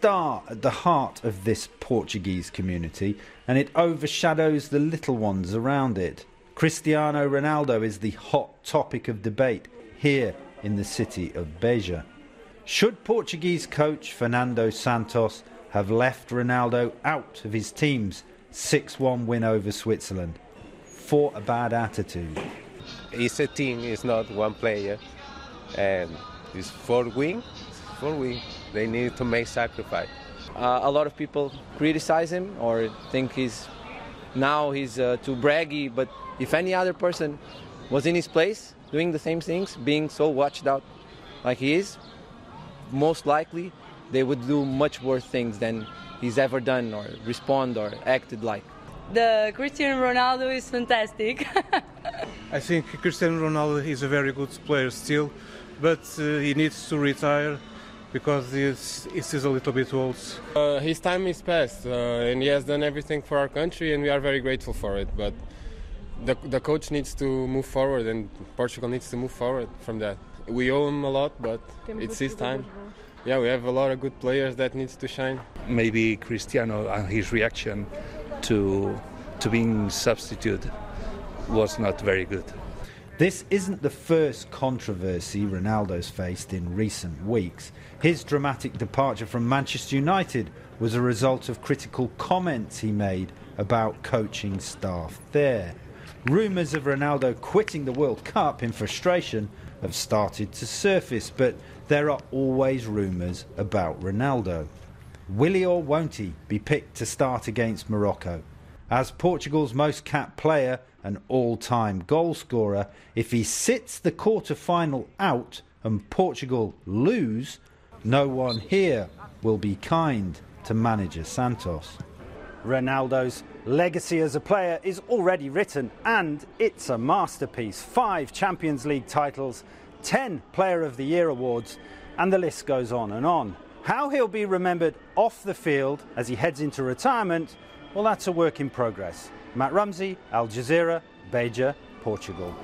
star at the heart of this Portuguese community, and it overshadows the little ones around it. Cristiano Ronaldo is the hot topic of debate here in the city of Beja. Should Portuguese coach Fernando Santos have left Ronaldo out of his team's 6-1 win over Switzerland for a bad attitude? It's a team, it's not one player, and it's for win. They need to make sacrifice. A lot of people criticize him or think he's too braggy, but if any other person was in his place doing the same things, being so watched out like he is, most likely they would do much worse things than he's ever done or respond or acted like. The Cristiano Ronaldo is fantastic. I think Cristiano Ronaldo is a very good player still, but he needs to retire because he is a little bit old. His time is past, and he has done everything for our country, and we are very grateful for it. But the coach needs to move forward, and Portugal needs to move forward from that. We owe him a lot, but it's his time. Yeah, we have a lot of good players that needs to shine. Maybe Cristiano and his reaction to being substituted was not very good. This isn't the first controversy Ronaldo's faced in recent weeks. His dramatic departure from Manchester United was a result of critical comments he made about coaching staff there. Rumours of Ronaldo quitting the World Cup in frustration have started to surface, but there are always rumours about Ronaldo. Will he or won't he be picked to start against Morocco? As Portugal's most capped player and all-time goal scorer, if he sits the quarter-final out and Portugal lose, no one here will be kind to manager Santos. Ronaldo's legacy as a player is already written, and it's a masterpiece. 5 Champions League titles, 10 Player of the Year awards, and the list goes on and on. How he'll be remembered off the field as he heads into retirement, well, that's a work in progress. Matt Rumsey, Al Jazeera, Beja, Portugal.